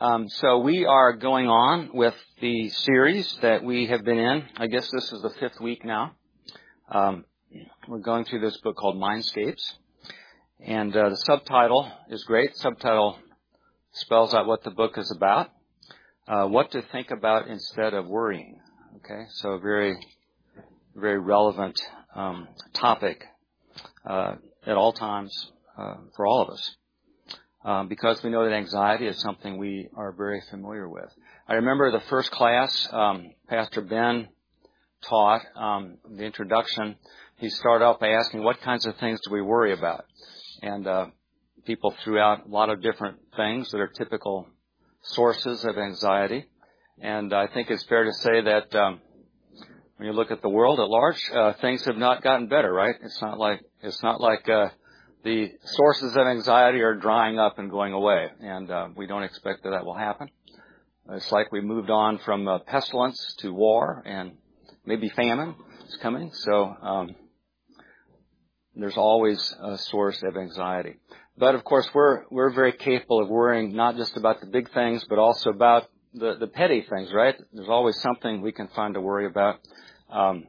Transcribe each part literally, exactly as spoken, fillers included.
Um, so we are going on with the series that we have been in. I guess this is the fifth week now. Um, we're going through this book called Mindscapes. And uh, the subtitle is great. The subtitle spells out what the book is about. Uh, what to think about instead of worrying. Okay, so a very, very relevant um, topic uh, at all times uh, for all of us. Um, because we know that anxiety is something we are very familiar with. I remember the first class um, Pastor Ben taught, um, the introduction. He started off by asking, what kinds of things do we worry about? And uh, people threw out a lot of different things that are typical sources of anxiety. And I think it's fair to say that um, when you look at the world at large, uh, things have not gotten better, right? It's not like it's not like uh, the sources of anxiety are drying up and going away, and uh, we don't expect that that will happen. It's like we moved on from uh, pestilence to war, and maybe famine is coming. So um, there's always a source of anxiety. But of course, we're we're very capable of worrying not just about the big things, but also about the the petty things, right? There's always something we can find to worry about. Um,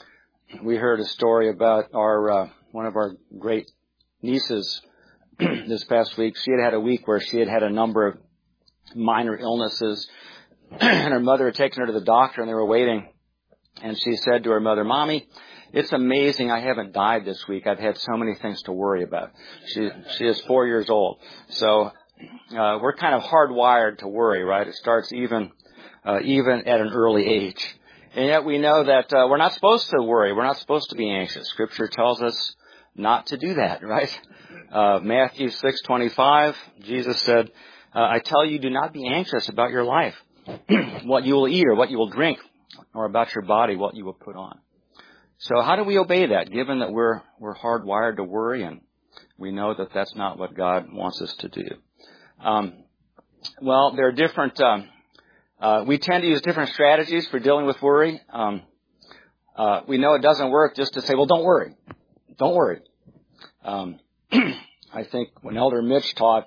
we heard a story about our uh, one of our great nieces this past week. She had had a week where she had had a number of minor illnesses, and her mother had taken her to the doctor, and they were waiting. And she said to her mother, "Mommy, it's amazing I haven't died this week. I've had so many things to worry about." She she is four years old. So uh, we're kind of hardwired to worry, right? It starts even uh, even at an early age. And yet we know that uh, we're not supposed to worry. We're not supposed to be anxious. Scripture tells us not to do that, right? Uh, Matthew six twenty-five, Jesus said, uh, I tell you, do not be anxious about your life, what you will eat or what you will drink, or about your body, what you will put on. So how do we obey that, given that we're we're hardwired to worry, and we know that that's not what God wants us to do? Um, well, there are different, um, uh, we tend to use different strategies for dealing with worry. Um, uh, we know it doesn't work just to say, well, don't worry. Don't worry. Um, I think when Elder Mitch taught,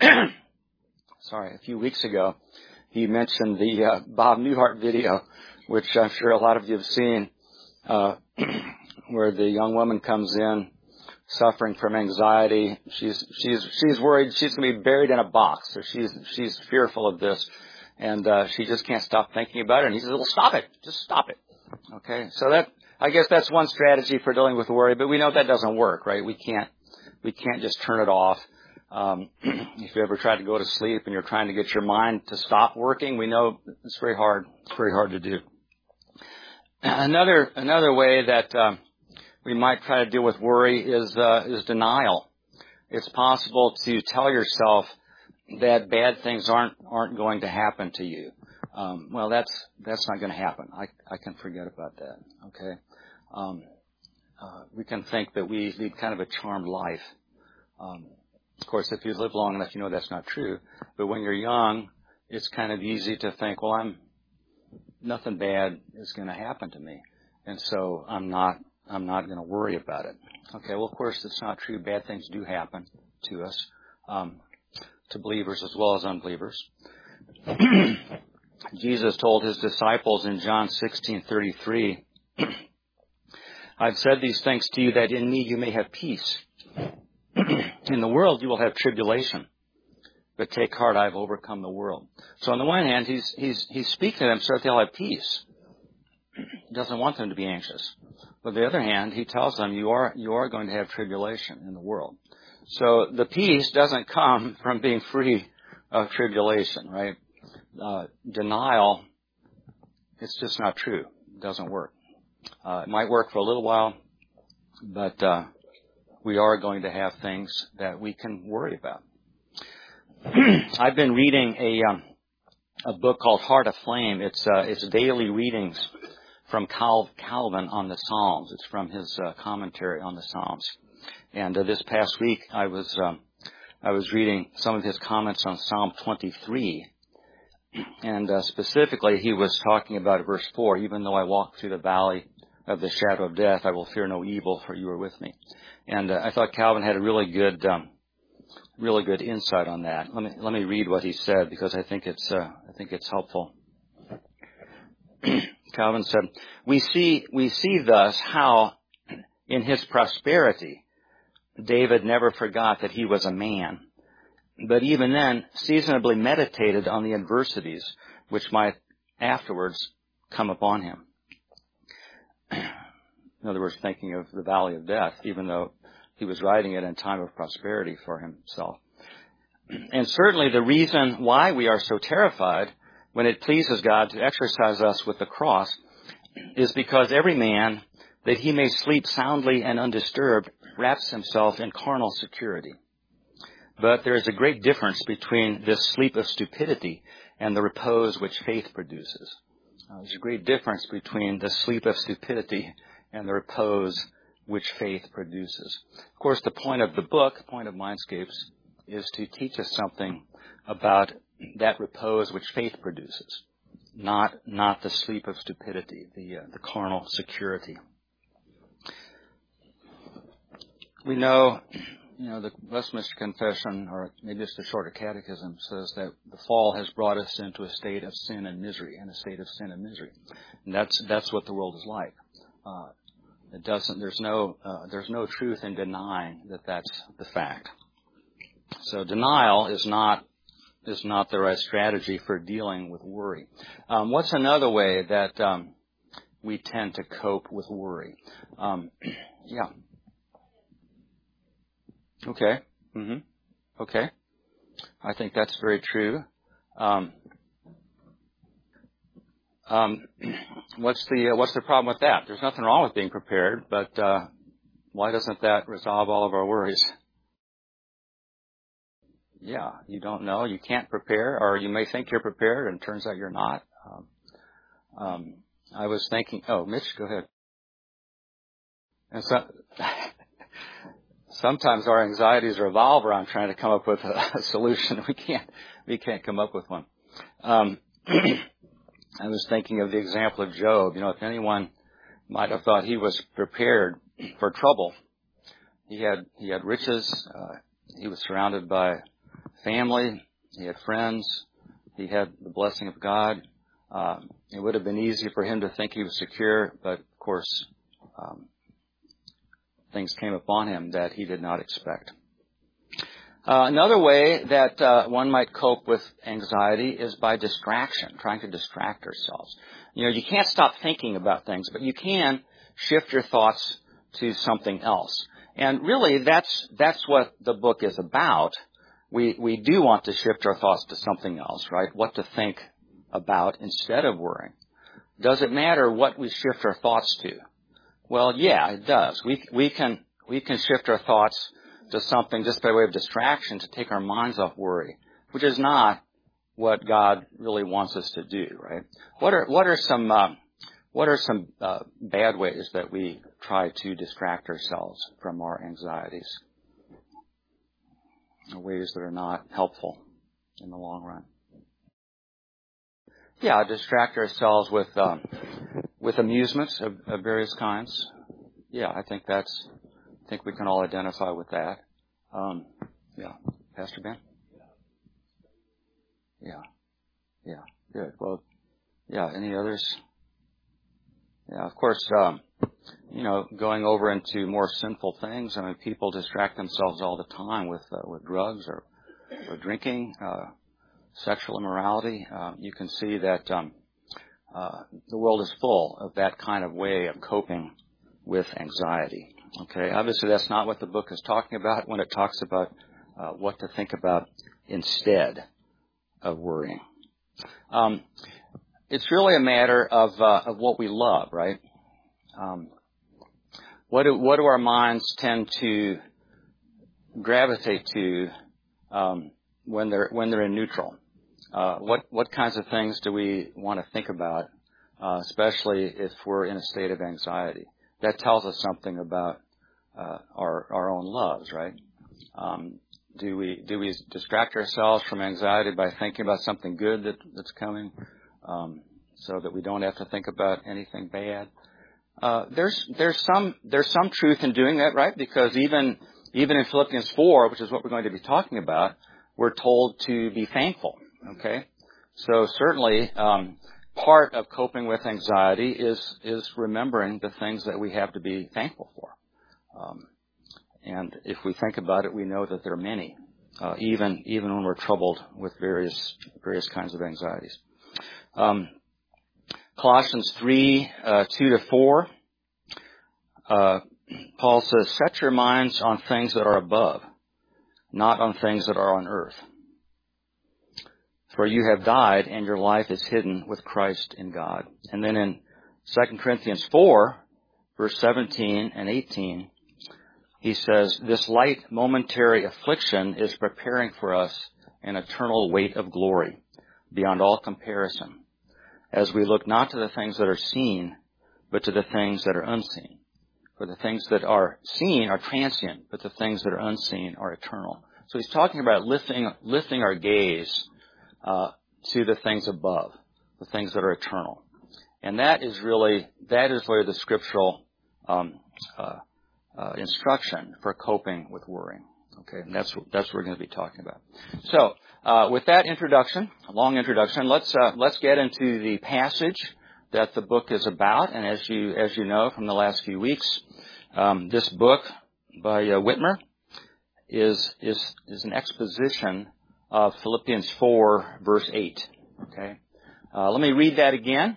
sorry, a few weeks ago, he mentioned the uh, Bob Newhart video, which I'm sure a lot of you have seen, uh, where the young woman comes in suffering from anxiety. She's she's she's worried she's going to be buried in a box, or she's she's fearful of this, and uh, she just can't stop thinking about it. And he says, "Well, stop it, just stop it." Okay, so that. I guess that's one strategy for dealing with worry, but we know that doesn't work, right? We can't, we can't just turn it off. Um, if you ever try to go to sleep and you're trying to get your mind to stop working, we know it's very hard. It's very hard to do. Another, another way that um, we might try to deal with worry is uh, is denial. It's possible to tell yourself that bad things aren't aren't going to happen to you. Um, well, that's that's not going to happen. I I can forget about that. Okay. Um, uh, we can think that we lead kind of a charmed life. Um, of course, if you live long enough, you know that's not true. But when you're young, it's kind of easy to think, well, I'm nothing bad is going to happen to me, and so I'm not I'm not going to worry about it. Okay. Well, of course, it's not true. Bad things do happen to us, um, to believers as well as unbelievers. Jesus told his disciples in John sixteen thirty-three, I've said these things to you that in me you may have peace. In the world you will have tribulation, but take heart, I have overcome the world. So on the one hand, he's he's he's speaking to them so that they'll have peace. He doesn't want them to be anxious. But on the other hand, he tells them you are you are going to have tribulation in the world. So the peace doesn't come from being free of tribulation, right? Uh, denial, it's just not true. It doesn't work. Uh, it might work for a little while, but uh, we are going to have things that we can worry about. I've been reading a um, a book called Heart Aflame. It's uh, it's daily readings from Cal- Calvin on the Psalms. It's from his uh, commentary on the Psalms. And uh, this past week, I was um, I was reading some of his comments on Psalm twenty-three. And uh, specifically, he was talking about verse four, even though I walk through the valley of the shadow of death, I will fear no evil, for you are with me. And uh, I thought Calvin had a really good um, really good insight on that. Let me let me read what he said because I think it's uh, I think it's helpful. Calvin said, "We see we see thus how in his prosperity David never forgot that he was a man, but even then seasonably meditated on the adversities which might afterwards come upon him." In other words, thinking of the valley of death, even though he was writing it in time of prosperity for himself. And certainly the reason why we are so terrified when it pleases God to exercise us with the cross is because every man, that he may sleep soundly and undisturbed, wraps himself in carnal security. But there is a great difference between this sleep of stupidity and the repose which faith produces. Uh, there's a great difference between the sleep of stupidity and the repose which faith produces. Of course, the point of the book, the point of Mindscapes, is to teach us something about that repose which faith produces, not not the sleep of stupidity, the uh, the carnal security. We know, you know, the Westminster Confession, or maybe it's the Shorter Catechism, says that the fall has brought us into a state of sin and misery, and a state of sin and misery, and that's that's what the world is like. Uh, it doesn't. There's no uh, there's no truth in denying that that's the fact. So denial is not is not the right strategy for dealing with worry. Um, what's another way that um, we tend to cope with worry? Um, yeah. Okay. Mm-hmm. Okay. I think that's very true. Um, um, what's the uh, what's the problem with that? There's nothing wrong with being prepared, but uh, why doesn't that resolve all of our worries? Yeah, you don't know. You can't prepare, or you may think you're prepared, and it turns out you're not. Um, um, I was thinking. Oh, Mitch, go ahead. And so. Sometimes our anxieties revolve around trying to come up with a, a solution. We can't, we can't come up with one. Um, I was thinking of the example of Job. You know, if anyone might have thought he was prepared for trouble, he had, he had riches, uh, he was surrounded by family, he had friends, he had the blessing of God. Uh, it would have been easy for him to think he was secure, but of course, um, things came upon him that he did not expect. Uh, another way that uh, one might cope with anxiety is by distraction, trying to distract ourselves. You know, you can't stop thinking about things, but you can shift your thoughts to something else. And really, that's that's what the book is about. We we do want to shift our thoughts to something else, right? What to think about instead of worrying. Does it matter what we shift our thoughts to? Well, yeah, it does. We we can we can shift our thoughts to something just by way of distraction to take our minds off worry, which is not what God really wants us to do, right? What are what are some uh, what are some uh, bad ways that we try to distract ourselves from our anxieties? Ways that are not helpful in the long run. Yeah, distract ourselves with um, with amusements of, of various kinds. Yeah, I think that's. I think we can all identify with that. Um, yeah, Pastor Ben. Yeah, yeah, good. Well, yeah. Any others? Yeah, of course. Um, you know, going over into more sinful things. I mean, people distract themselves all the time with uh, with drugs or or drinking. Uh, Sexual immorality, uh, you can see that um, uh, the world is full of that kind of way of coping with anxiety. Okay, obviously that's not what the book is talking about when it talks about uh, what to think about instead of worrying. Um, it's really a matter of uh, of what we love, right? Um, what do what do our minds tend to gravitate to um, when they're when they're in neutral? Uh, what what kinds of things do we want to think about, uh, especially if we're in a state of anxiety? That tells us something about uh, our our own loves, right? Um, do we do we distract ourselves from anxiety by thinking about something good that, that's coming, um, so that we don't have to think about anything bad? Uh, there's there's some there's some truth in doing that, right? Because even even in Philippians four, which is what we're going to be talking about, we're told to be thankful. Okay? So certainly, um, part of coping with anxiety is, is remembering the things that we have to be thankful for. Um, and if we think about it, we know that there are many, uh, even, even when we're troubled with various, various kinds of anxieties. Um, Colossians three, uh, two to four, uh, Paul says, set your minds on things that are above, not on things that are on earth. For you have died, and your life is hidden with Christ in God. And then in Second Corinthians four, verse seventeen and eighteen, he says, this light momentary affliction is preparing for us an eternal weight of glory beyond all comparison, as we look not to the things that are seen, but to the things that are unseen. For the things that are seen are transient, but the things that are unseen are eternal. So he's talking about lifting, lifting our gaze uh, to the things above, the things that are eternal. And that is really, that is really the scriptural um, uh, uh, instruction for coping with worrying. Okay, and that's, that's what we're going to be talking about. So, uh, with that introduction, a long introduction, let's, uh, let's get into the passage that the book is about. And as you, as you know from the last few weeks, um, this book by uh, Whitmer is, is, is an exposition of Philippians four, verse eight. Okay. Uh, let me read that again.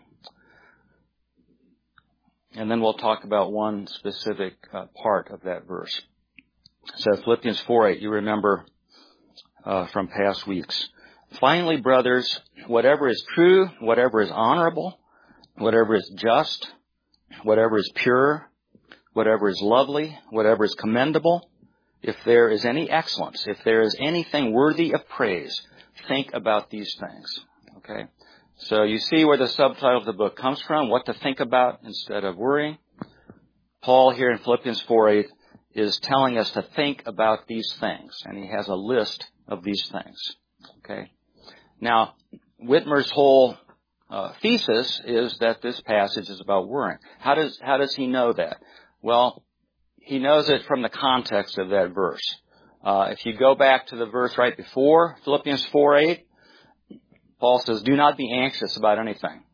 And then we'll talk about one specific uh, part of that verse. So Philippians four eight, you remember uh, from past weeks. Finally, brothers, whatever is true, whatever is honorable, whatever is just, whatever is pure, whatever is lovely, whatever is commendable, if there is any excellence, if there is anything worthy of praise, think about these things. Okay? So you see where the subtitle of the book comes from, what to think about instead of worrying. Paul here in Philippians four eight is telling us to think about these things, and he has a list of these things. Okay? Now, Whitmer's whole uh, thesis is that this passage is about worrying. How does how does he know that? Well, he knows it from the context of that verse. Uh, if you go back to the verse right before Philippians four eight, Paul says, do not be anxious about anything.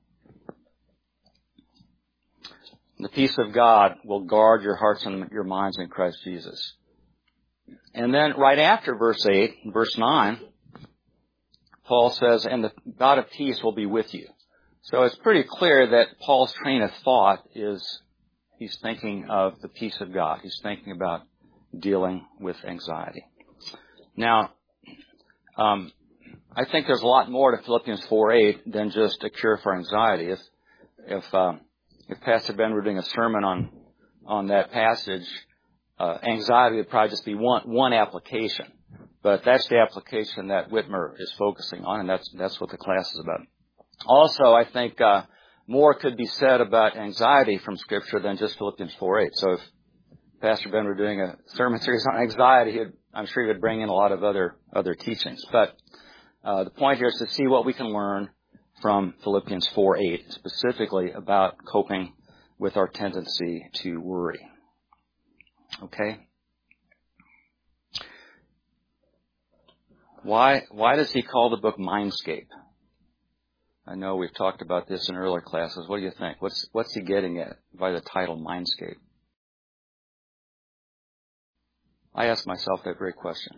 The peace of God will guard your hearts and your minds in Christ Jesus. And then right after verse eight, verse nine, Paul says, and the God of peace will be with you. So it's pretty clear that Paul's train of thought is, he's thinking of the peace of God. He's thinking about dealing with anxiety. Now, um, I think there's a lot more to Philippians four eight than just a cure for anxiety. If, if, um, if Pastor Ben were doing a sermon on, on that passage, uh, anxiety would probably just be one, one application. But that's the application that Whitmer is focusing on, and that's, that's what the class is about. Also, I think, uh, more could be said about anxiety from Scripture than just Philippians four eight. So if Pastor Ben were doing a sermon series on anxiety, he'd, I'm sure he would bring in a lot of other, other teachings. But Uh, the point here is to see what we can learn from Philippians four eight, specifically about coping with our tendency to worry. Okay? Why, why does he call the book Mindscape? I know we've talked about this in earlier classes. What do you think? What's, what's he getting at by the title Mindscape? I ask myself that very question.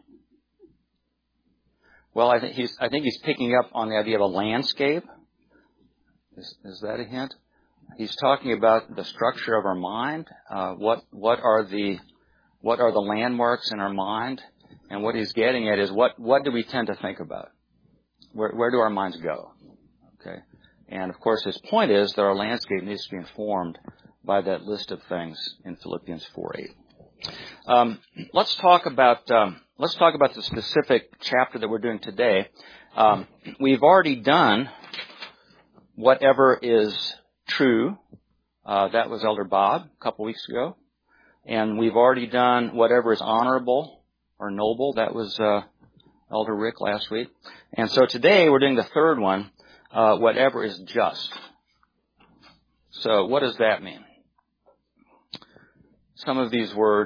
Well, I think he's, I think he's picking up on the idea of a landscape. Is, is that a hint? He's talking about the structure of our mind. Uh, what, what are the, what are the landmarks in our mind? And what he's getting at is what, what do we tend to think about? Where, where do our minds go? Okay. And of course, his point is that our landscape needs to be informed by that list of things in Philippians four eight. Um, let's talk about, um, Let's talk about the specific chapter that we're doing today. Um, we've already done whatever is true. Uh, that was Elder Bob a couple weeks ago. And we've already done whatever is honorable or noble. That was uh, Elder Rick last week. And so today we're doing the third one, uh, whatever is just. So what does that mean? Some of these words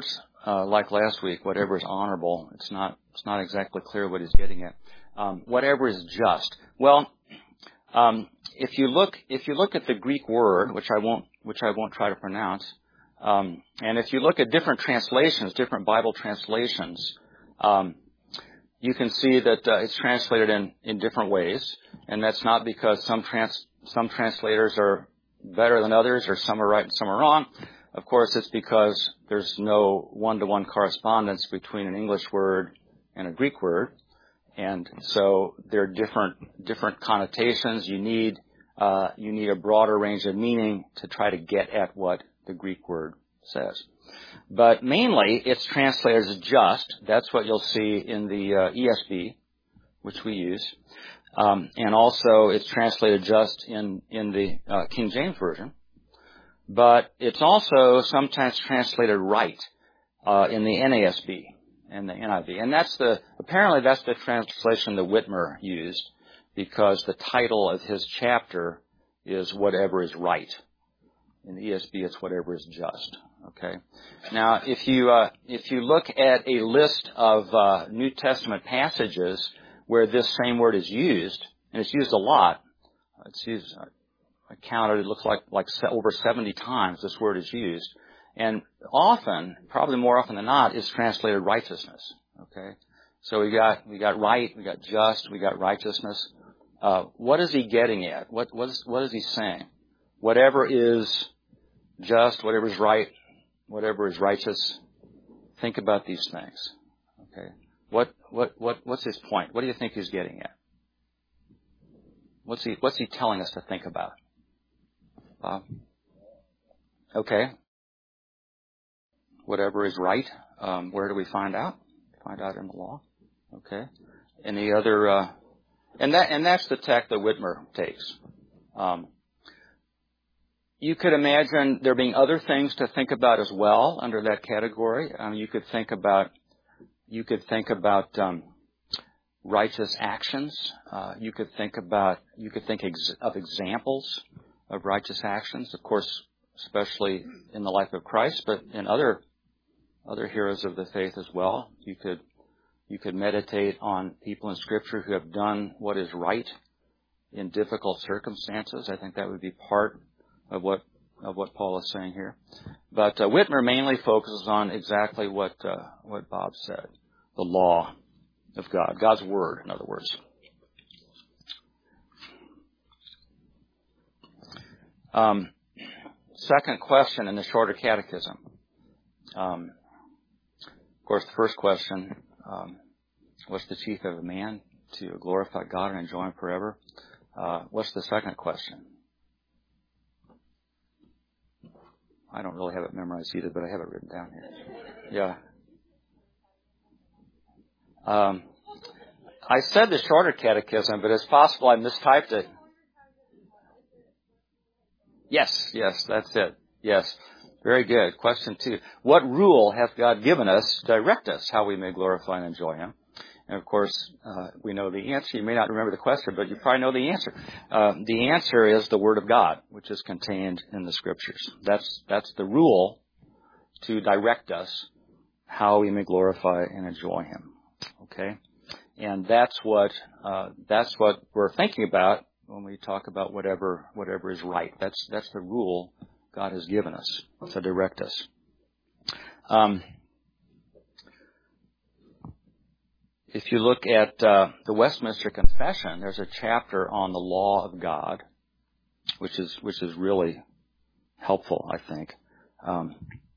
uh, like last week, whatever is honorable. It's not it's not exactly clear what he's getting at. Um, whatever is just. Well, um, if you look if you look at the Greek word, which I won't which I won't try to pronounce, um, and if you look at different translations, different Bible translations, um, you can see that uh, it's translated in, in different ways, and that's not because some trans some translators are better than others, or some are right and some are wrong. Of course, it's because there's no one-to-one correspondence between an English word and a Greek word, and so there are different different connotations. You need uh, you need a broader range of meaning to try to get at what the Greek word says. But mainly, it's translated as just. That's what you'll see in the uh, E S V, which we use, um, and also it's translated just in in the uh, King James Version. But it's also sometimes translated right uh, in the N A S B and the N I V. And that's the, apparently that's the translation that Whitmer used, because the title of his chapter is Whatever is Right. In the E S B, it's Whatever is Just. Okay. Now, if you, uh, if you look at a list of uh, New Testament passages where this same word is used, and it's used a lot, it's used, I counted, it looks like, like over seventy times this word is used. And often, probably more often than not, it's translated righteousness. Okay? So we got, we got right, we got just, we got righteousness. Uh, what is he getting at? What, what is, what is he saying? Whatever is just, whatever is right, whatever is righteous, think about these things. Okay? What, what, what, what's his point? What do you think he's getting at? What's he, what's he telling us to think about? Bob? Okay. Whatever is right. Um, where do we find out? Find out in the law. Okay. Any other? Uh, and that and that's the tack that Whitmer takes. Um, you could imagine there being other things to think about as well under that category. Um, you could think about you could think about um, righteous actions. Uh, you could think about you could think ex- of examples of righteous actions, of course, especially in the life of Christ, but in other other heroes of the faith as well. You could you could meditate on people in Scripture who have done what is right in difficult circumstances. I think that would be part of what of what Paul is saying here. But uh, Whitmer mainly focuses on exactly what uh, what Bob said: the law of God, God's word, in other words. Um, second question in the Shorter Catechism. Um, of course, the first question, um, what's the chief of a man? To glorify God and enjoy Him forever. Uh, what's the second question? I don't really have it memorized either, but I have it written down here. Yeah. Um, I said the Shorter Catechism, but it's possible I mistyped it. Yes, yes, that's it. Yes. Very good. Question two. What rule hath God given us to direct us how we may glorify and enjoy Him? And of course, uh, we know the answer. You may not remember the question, but you probably know the answer. Uh, the answer is the Word of God, which is contained in the Scriptures. That's, that's the rule to direct us how we may glorify and enjoy Him. Okay? And that's what, uh, that's what we're thinking about when we talk about whatever whatever is right. That's that's the rule God has given us to direct us. Um, if you look at uh, the Westminster Confession, there's a chapter on the law of God, which is which is really helpful, I think. Um,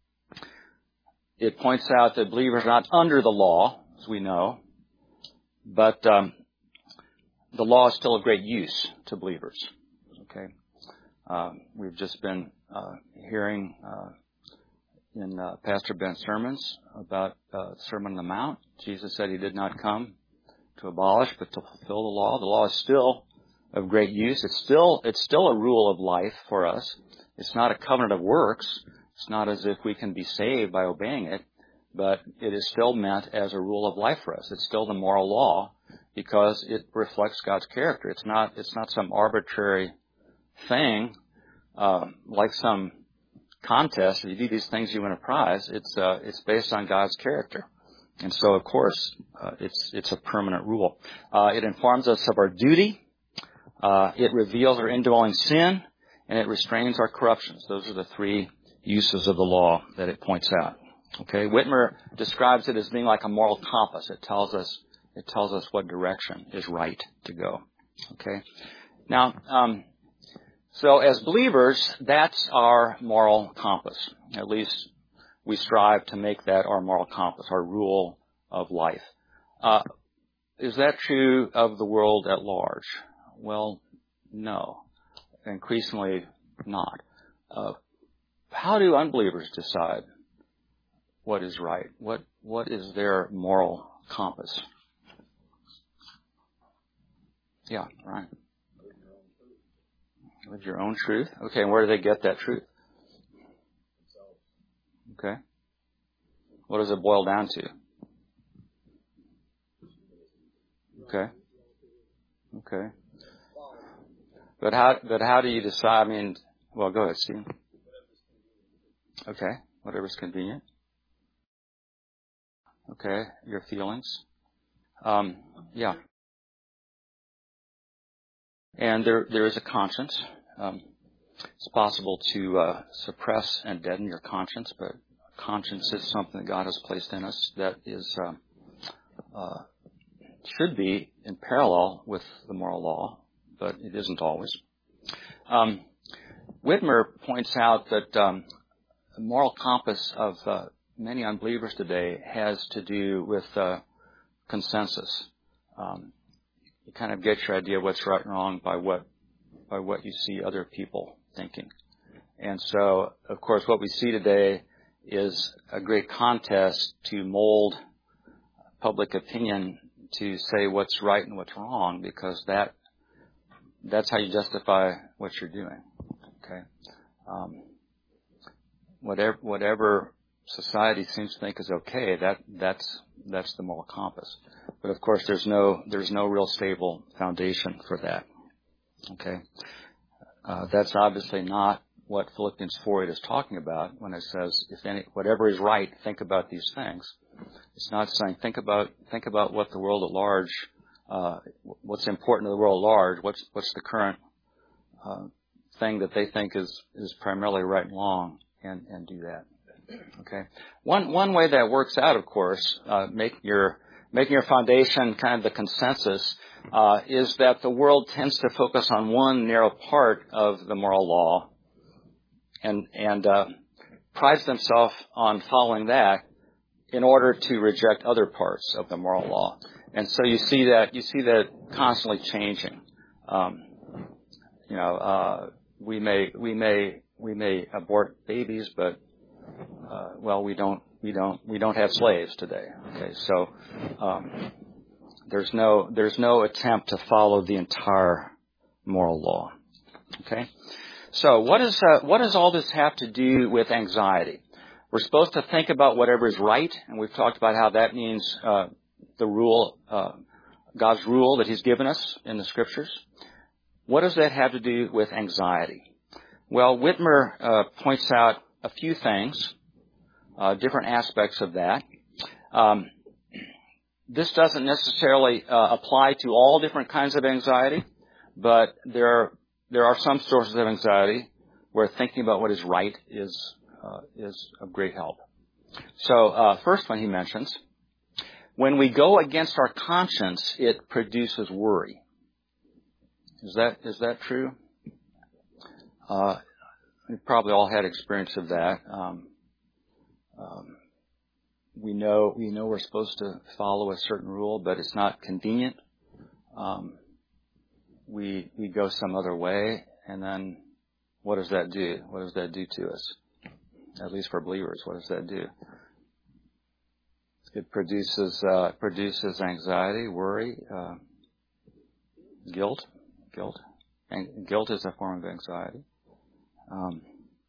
it points out that believers are not under the law, as we know, but um, the law is still of great use to believers. Okay, um, we've just been uh, hearing uh, in uh, Pastor Ben's sermons about uh, Sermon on the Mount. Jesus said He did not come to abolish, but to fulfill the law. The law is still of great use. It's still it's still a rule of life for us. It's not a covenant of works. It's not as if we can be saved by obeying it, but it is still meant as a rule of life for us. It's still the moral law, because it reflects God's character. It's not it's not some arbitrary thing, uh, like some contest, if you do these things, you win a prize. It's uh, it's based on God's character, and so of course uh, it's it's a permanent rule. Uh, it informs us of our duty. Uh, it reveals our indwelling sin, and it restrains our corruptions. Those are the three uses of the law that it points out. Okay, Whitmer describes it as being like a moral compass. It tells us it tells us what direction is right to go. Okay, now. Um, So as believers, that's our moral compass. At least we strive to make that our moral compass, our rule of life. Uh, is that true of the world at large? Well, no. Increasingly not. Uh, how do unbelievers decide what is right? What What is their moral compass? Yeah, right. With your own truth. Okay, and where do they get that truth? Okay. What does it boil down to? Okay. Okay. But how but how do you decide? I mean, well, go ahead, Steve. Okay. Whatever's convenient. Okay. Your feelings. Um, yeah. And there there is a conscience. Um, it's possible to uh, suppress and deaden your conscience, but conscience is something that God has placed in us that is uh, uh, should be in parallel with the moral law, but it isn't always. Um, Whitmer points out that um, the moral compass of uh, many unbelievers today has to do with uh, consensus. Um, you kind of get your idea of what's right and wrong by what by what you see other people thinking. And so, of course, what we see today is a great contest to mold public opinion to say what's right and what's wrong, because that that's how you justify what you're doing. Okay, um, whatever whatever society seems to think is okay, that that's that's the moral compass. But of course, there's no there's no real stable foundation for that. Okay, uh, that's obviously not what Philippians four eight is talking about when it says, "If any whatever is right, think about these things." It's not saying think about think about what the world at large, uh, what's important to the world at large, what's what's the current uh, thing that they think is is primarily right and wrong, and and do that. Okay. One one way that works out, of course, uh, make your making your foundation kind of the consensus, uh, is that the world tends to focus on one narrow part of the moral law, and and uh, prides themselves on following that in order to reject other parts of the moral law. And so you see that you see that constantly changing. Um, you know, uh, we may we may we may abort babies, but uh, well, we don't we don't we don't have slaves today. Okay, so um, there's no there's no attempt to follow the entire moral law. Okay, so what is uh, what does all this have to do with anxiety? We're supposed to think about whatever is right, and we've talked about how that means uh, the rule, uh, God's rule that He's given us in the Scriptures. What does that have to do with anxiety? Well, Whitmer uh, points out a few things, uh, different aspects of that. Um, this doesn't necessarily uh, apply to all different kinds of anxiety, but there are, there are some sources of anxiety where thinking about what is right is uh, is of great help. So, uh, first one he mentions, when we go against our conscience, it produces worry. Is that is that true? Uh, we've probably all had experience of that. Um, um, we know we know we're supposed to follow a certain rule, but it's not convenient. Um, we we go some other way, and then what does that do? What does that do to us? At least for believers, what does that do? It produces uh, produces anxiety, worry, uh, guilt. Guilt. And guilt is a form of anxiety. Um,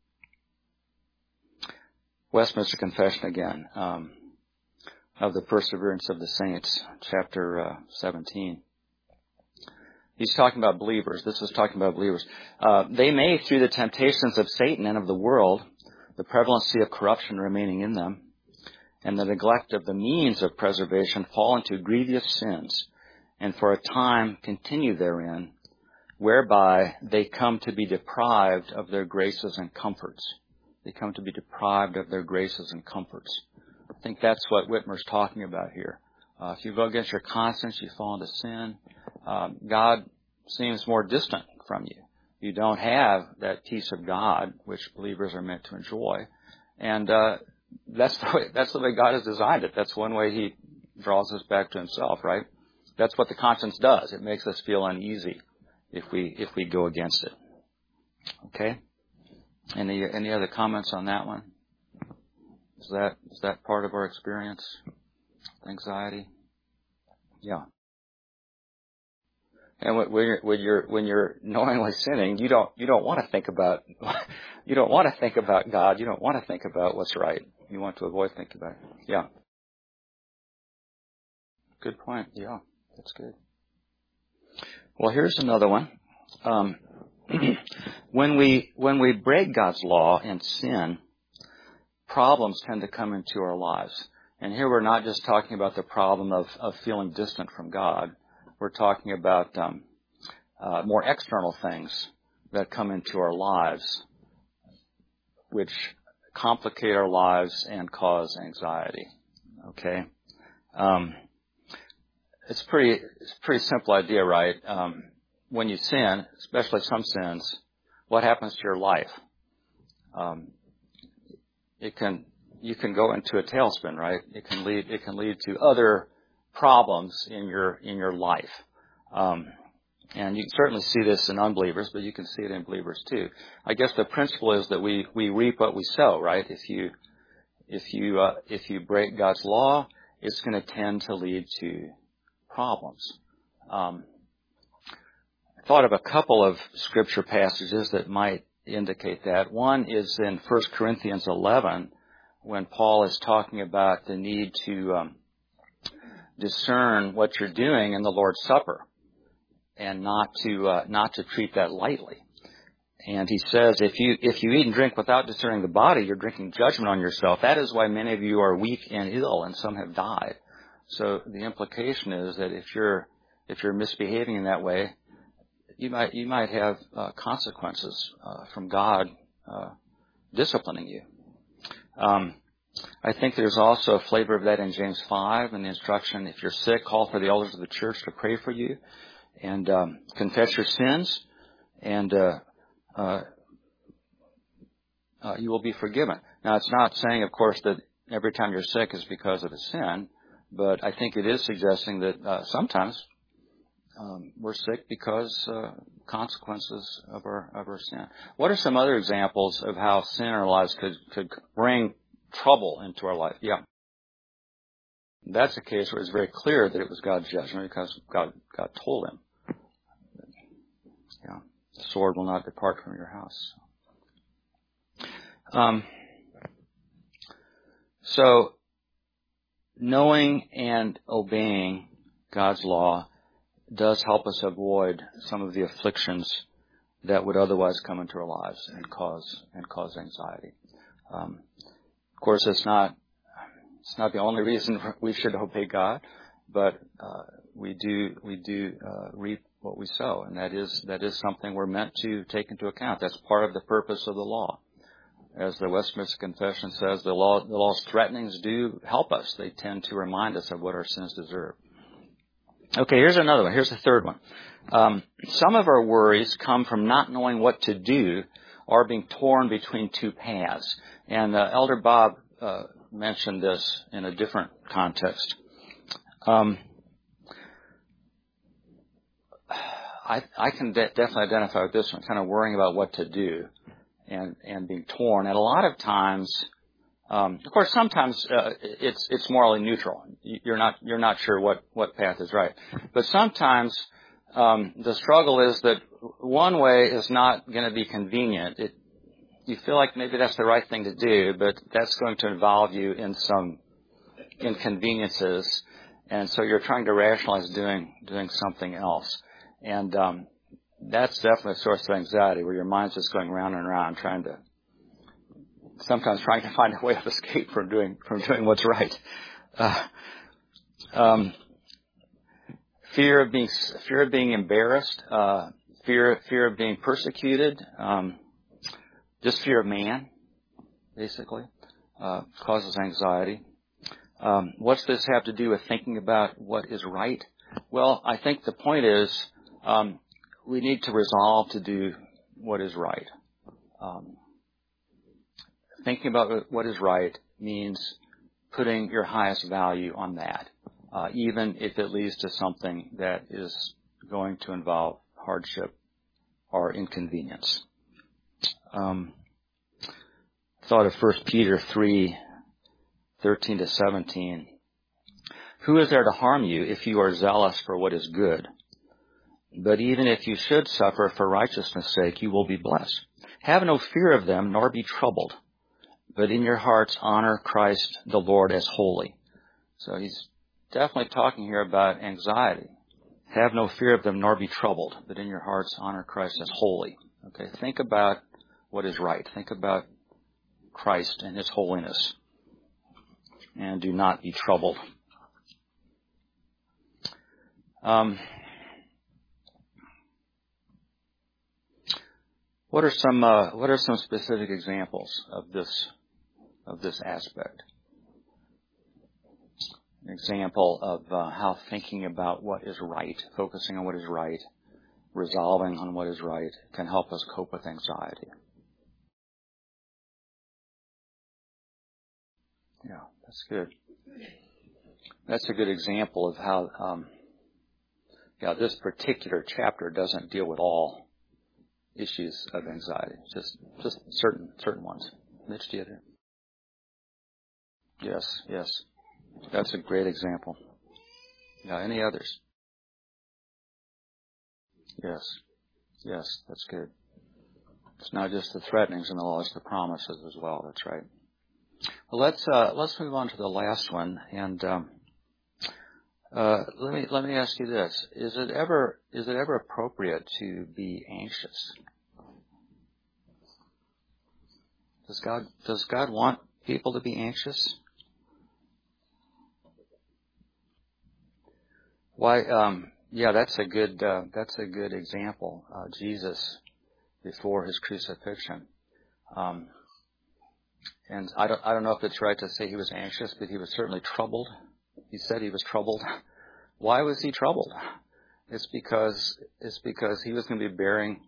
Westminster Confession again, um, of the Perseverance of the Saints, chapter uh, seventeen. He's talking about believers. This is talking about believers. Uh, they may, through the temptations of Satan and of the world, the prevalency of corruption remaining in them, and the neglect of the means of preservation fall into grievous sins, and for a time continue therein, whereby they come to be deprived of their graces and comforts. They come to be deprived of their graces and comforts. I think that's what Whitmer's talking about here. Uh, if you go against your conscience, you fall into sin. Um, God seems more distant from you. You don't have that peace of God, which believers are meant to enjoy. And uh, that's the way, that's the way God has designed it. That's one way He draws us back to Himself, right? That's what the conscience does. It makes us feel uneasy if we if we go against it. Okay? Any any other comments on that one? Is that is that part of our experience? Anxiety? Yeah. And when you're when you're when you're knowingly sinning, you don't you don't want to think about you don't want to think about God. You don't want to think about what's right. You want to avoid thinking about it. Yeah. Good point. Yeah, that's good. Well, here's another one. Um, when we when we break God's law and sin, problems tend to come into our lives. And here we're not just talking about the problem of, of feeling distant from God. We're talking about um, uh, more external things that come into our lives, which complicate our lives and cause anxiety. Okay, um, it's pretty it's a pretty simple idea, right? Um, when you sin, especially some sins, what happens to your life? Um, it can you can go into a tailspin, right? It can lead it can lead to other problems in your in your life, um, and you can certainly see this in unbelievers, but you can see it in believers too. I guess the principle is that we we reap what we sow, right? If you if you uh, if you break God's law, it's going to tend to lead to problems. Um, I thought of a couple of scripture passages that might indicate that. One is in First Corinthians eleven, when Paul is talking about the need to um, discern what you're doing in the Lord's Supper, and not to uh, not to treat that lightly. And he says, if you if you eat and drink without discerning the body, you're drinking judgment on yourself. That is why many of you are weak and ill, and some have died. So the implication is that if you're if you're misbehaving in that way, you might you might have uh, consequences uh, from God uh, disciplining you. Um, I think there's also a flavor of that in James five, and the instruction: if you're sick, call for the elders of the church to pray for you, and um, confess your sins, and uh, uh, uh, you will be forgiven. Now, it's not saying, of course, that every time you're sick is because of a sin, but I think it is suggesting that uh, sometimes um, we're sick because uh, consequences of our of our sin. What are some other examples of how sin in our lives could could bring trouble into our life? Yeah. That's a case where it's very clear that it was God's judgment because God God told him. Yeah. The sword will not depart from your house. Um, so, knowing and obeying God's law does help us avoid some of the afflictions that would otherwise come into our lives and cause and cause anxiety. Um, of course, it's not it's not the only reason we should obey God, but uh, we do we do uh, reap what we sow, and that is that is something we're meant to take into account. That's part of the purpose of the law. As the Westminster Confession says, the law the law's threatenings do help us. They tend to remind us of what our sins deserve. Okay, here's another one. Here's the third one. Um, some of our worries come from not knowing what to do or being torn between two paths. And uh, Elder Bob uh, mentioned this in a different context. Um, I, I can de- definitely identify with this one, kind of worrying about what to do and, and being torn. And a lot of times, um, of course, sometimes uh, it's it's morally neutral. You're not you're not sure what, what path is right. But sometimes um, the struggle is that one way is not going to be convenient. It, you feel like maybe that's the right thing to do, but that's going to involve you in some inconveniences, and so you're trying to rationalize doing doing something else. And um, that's definitely a source of anxiety, where your mind's just going round and round trying to sometimes trying to find a way of escape from doing from doing what's right. Uh, um, fear of being fear of being embarrassed, uh, fear fear of being persecuted, um, just fear of man, basically, uh, causes anxiety. Um, what's this have to do with thinking about what is right? Well, I think the point is um, we need to resolve to do what is right. Um, thinking about what is right means putting your highest value on that, uh, even if it leads to something that is going to involve hardship or inconvenience. Um, thought of First Peter three, thirteen to seventeen. Who is there to harm you if you are zealous for what is good? But even if you should suffer for righteousness' sake, you will be blessed. Have no fear of them, nor be troubled, but in your hearts honor Christ the Lord as holy. So he's definitely talking here about anxiety. Have no fear of them, nor be troubled, but in your hearts honor Christ as holy. Okay, think about what is right. Think about Christ and his holiness, and do not be troubled. Um, what are some uh, what are some specific examples of this of this aspect? An example of uh, how thinking about what is right, focusing on what is right, resolving on what is right, can help us cope with anxiety. Yeah, that's good. That's a good example of how, um, yeah, this particular chapter doesn't deal with all issues of anxiety, just just certain certain ones. Mitch, do you have it? Yes, yes. That's a great example. Yeah, any others? Yes, yes, that's good. It's not just the threatenings in the law, it's the promises as well. That's right. Well, let's uh, let's move on to the last one, and um, uh, let me let me ask you this: Is it ever is it ever appropriate to be anxious? Does God does God want people to be anxious? Why? Um, yeah, that's a good uh, that's a good example. Uh, Jesus before his crucifixion, um, and I don't I don't know if it's right to say he was anxious, but he was certainly troubled. He said he was troubled. Why was he troubled? It's because it's because he was going to be bearing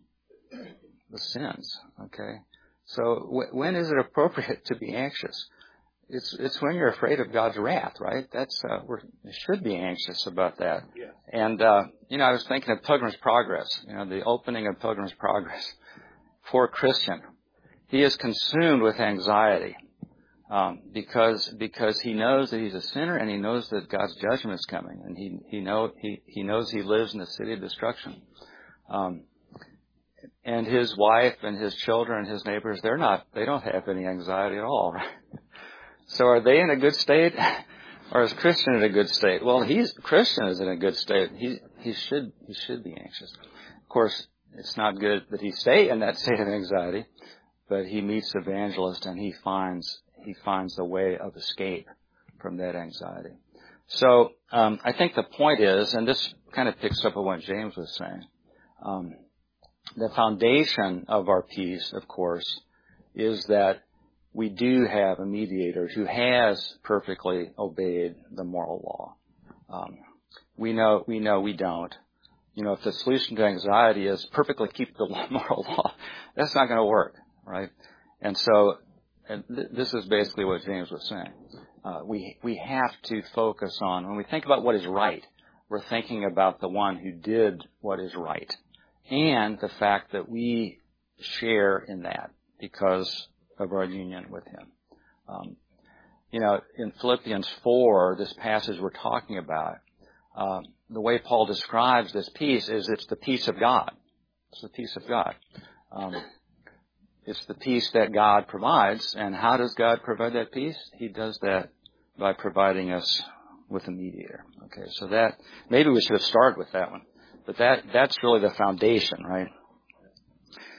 the sins. Okay, so w- when is it appropriate to be anxious? It's it's when you're afraid of God's wrath, right? That's uh, we should be anxious about that. Yeah. And uh, you know, I was thinking of Pilgrim's Progress. You know, the opening of Pilgrim's Progress for a Christian, he is consumed with anxiety um, because because he knows that he's a sinner and he knows that God's judgment is coming, and he he know he he knows he lives in the city of destruction. Um, and his wife and his children and his neighbors, they're not they don't have any anxiety at all, right? So are they in a good state, or is Christian in a good state? Well, he's Christian is in a good state. He he should he should be anxious. Of course, it's not good that he stay in that state of anxiety, but he meets the evangelist and he finds he finds a way of escape from that anxiety. So um, I think the point is, and this kind of picks up on what James was saying, um, the foundation of our peace, of course, is that we do have a mediator who has perfectly obeyed the moral law. Um, we know, we know we don't. You know, if the solution to anxiety is perfectly keep the moral law, that's not going to work, right? And so, and th- this is basically what James was saying. Uh, we we have to focus on, when we think about what is right, we're thinking about the one who did what is right, and the fact that we share in that because of our union with him. Um, you know, in Philippians four, this passage we're talking about, um, the way Paul describes this peace is it's the peace of God. It's the peace of God. Um, it's the peace that God provides. And how does God provide that peace? He does that by providing us with a mediator. Okay, so that, maybe we should have started with that one. But that that's really the foundation, right?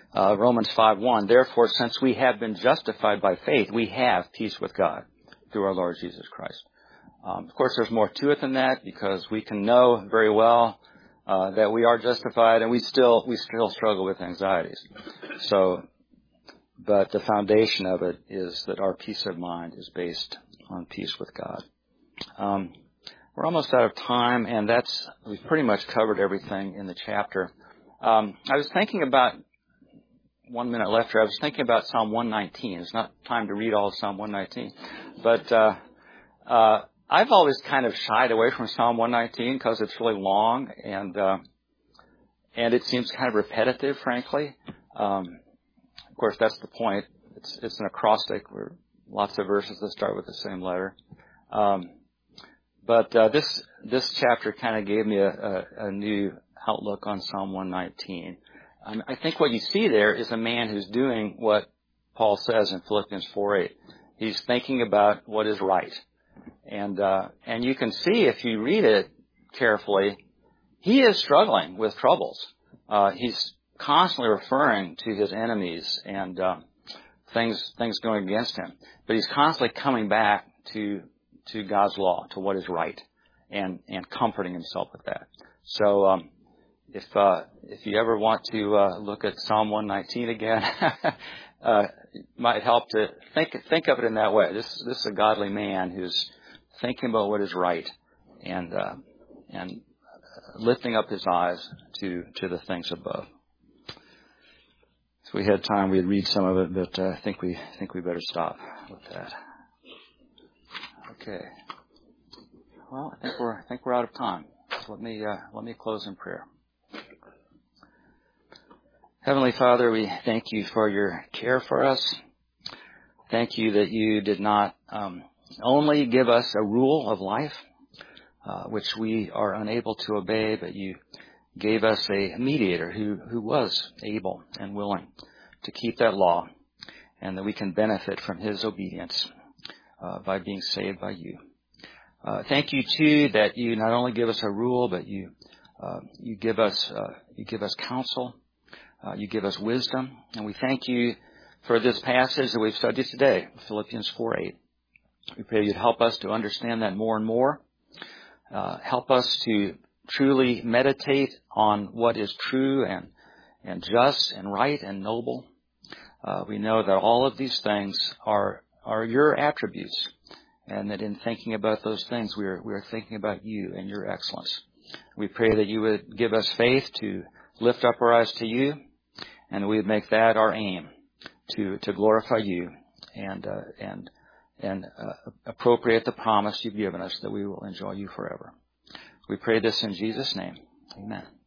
Uh, Romans five one, therefore, since we have been justified by faith, we have peace with God through our Lord Jesus Christ. Um, of course, there's more to it than that, because we can know very well uh, that we are justified, and we still we still struggle with anxieties. So, but the foundation of it is that our peace of mind is based on peace with God. Um, we're almost out of time, and that's we've pretty much covered everything in the chapter. Um, I was thinking about one minute left here. I was thinking about Psalm one nineteen. It's not time to read all of Psalm one nineteen, but uh, uh, I've always kind of shied away from Psalm one nineteen because it's really long, and uh, and it seems kind of repetitive, frankly. Um, of course, that's the point. It's it's an acrostic where lots of verses that start with the same letter. Um, but uh, this this chapter kind of gave me a, a, a new outlook on Psalm one nineteen. Um, I think what you see there is a man who's doing what Paul says in Philippians four eight. He's thinking about what is right. And uh, and you can see if you read it carefully, he is struggling with troubles. Uh, he's constantly referring to his enemies and uh, things things going against him. But he's constantly coming back to to God's law, to what is right, and, and comforting himself with that. So um, if uh, if you ever want to uh, look at Psalm one nineteen again, uh, it might help to think think of it in that way. This this is a godly man who's thinking about what is right, and uh, and lifting up his eyes to to the things above. If we had time, we'd read some of it, but uh, I think we think we better stop with that. Okay. Well, I think we're I think we're out of time. So let me uh, let me close in prayer. Heavenly Father, we thank you for your care for us. Thank you that you did not um, only give us a rule of life, uh, which we are unable to obey, but you gave us a mediator who, who was able and willing to keep that law, and that we can benefit from his obedience uh, by being saved by you. Uh, thank you too that you not only give us a rule, but you uh, you give us uh, you give us counsel. Uh, you give us wisdom, and we thank you for this passage that we've studied today, Philippians four eight. We pray you'd help us to understand that more and more. Uh, help us to truly meditate on what is true and, and just and right and noble. Uh, we know that all of these things are are your attributes, and that in thinking about those things, we are we are thinking about you and your excellence. We pray that you would give us faith to lift up our eyes to you, and we would make that our aim to, to glorify you and uh, and and uh, appropriate the promise you've given us that we will enjoy you forever. We pray this in Jesus' name. Amen.